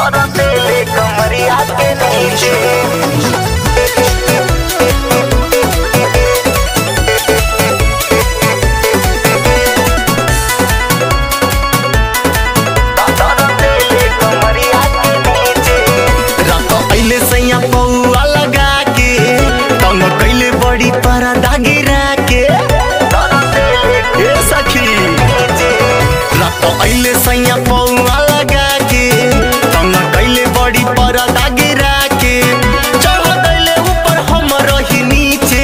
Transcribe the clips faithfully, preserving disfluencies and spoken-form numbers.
दर्द दिले कमरिया के नीचे। अइले सैया पौआ लगा के तंग कइले बड़ी परदा गिरा के चढ़ गइले ऊपर हम रही नीचे।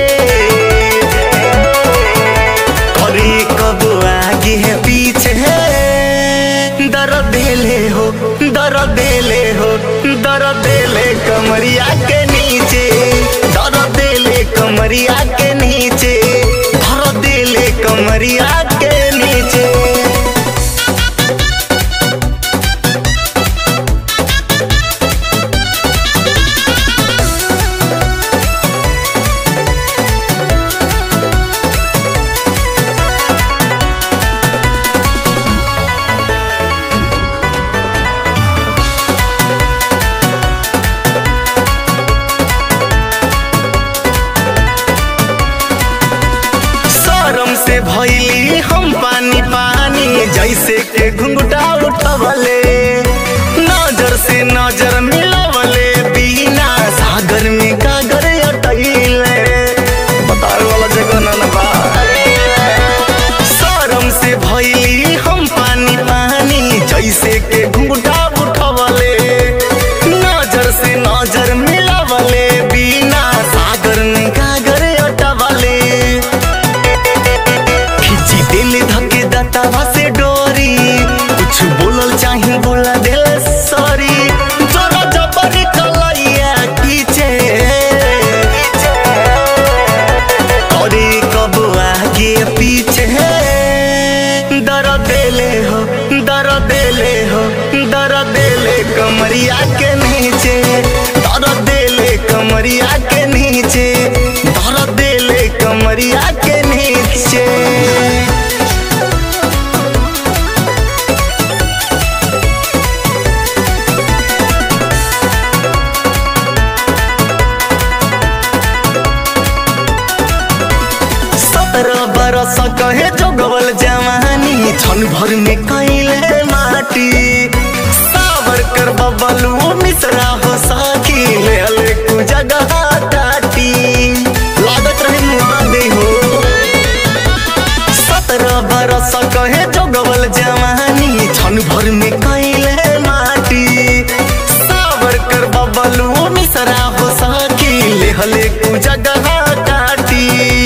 करे कब आगे है पीछे दर्द देले हो दर्द देले हो दर्द देले कमरिया के नीचे दर्द देले कमरिया के नीचे दर्द देले कमरिया के नीचे। से भइली हम पानी पानी जैसे के घुंघटा उठवले नजर से नजर मिलवले बिना सागर में गागर अटैले बतावे वाला जगह न बा। शरम से भइली हम पानी पानी जैसे के घुंघटा उठवले नजर से नजर मिलवले बिना सागर में गागर अटवले। दातावा से डोरी कुछ बोलल चाही बोला दिल सॉरी जोरा जबरी कलैया पीछे करे कब आगे पीछे दर्द देले हो दर्द देले हो दर्द देले कमरिया के नीचे दर्द देले कमरिया के नीचे दर्द देले कमरिया के नीचे। बरस कहे जोगवल जवानी क्षण भर में कैले माटी सावरकर बबलू मिश्रा हो साकी ले ले कु जगह टाटी लागत रहे मुआदे हो। सत्रह बरस कहे जोगवल जवानी क्षण भर में कैले माटी सावरकर बबलू मिश्रा हो साकी ले ले कु जगह टाटी।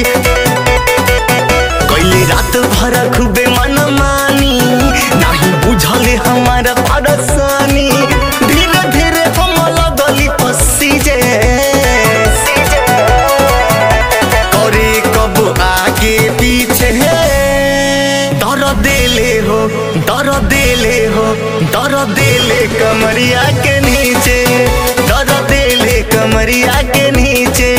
रात भर खूबे मन मानी नहीं बुझले हमारा परेशानी धीरे धीरे हम लगली पसीजे करे कब आगे पीछे दर्द देले हो दर्द देले हो दर्द देले कमरिया के नीचे दर्द देले कमरिया के नीचे